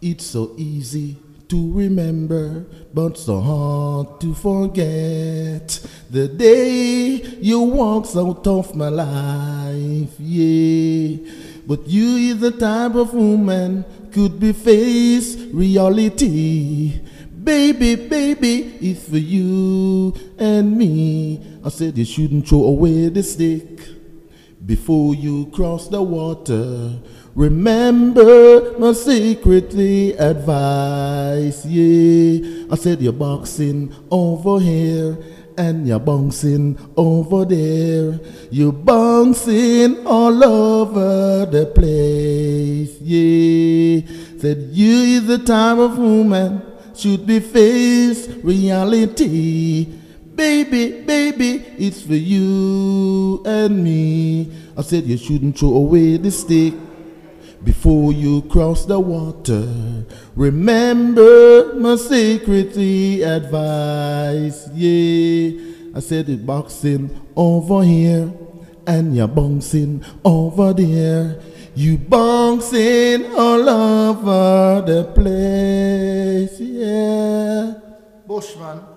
It's so easy to remember, but so hard to forget the day you walked out of my life, yeah. But you is the type of woman could be face reality. Baby, baby, it's for you and me. I said you shouldn't throw away the stick before you cross the water. Remember my secretly advice, yeah. I said you're boxing over here and you're bouncing over there. You're bouncing all over the place, yeah. Said you is the type of woman should be face reality. Baby, baby, it's for you and me. I said you shouldn't throw away the stick before you cross the water. Remember my secretly advice, yeah. I said it boxing over here and you're bouncing over there. You bouncing all over the place, yeah. Bushman.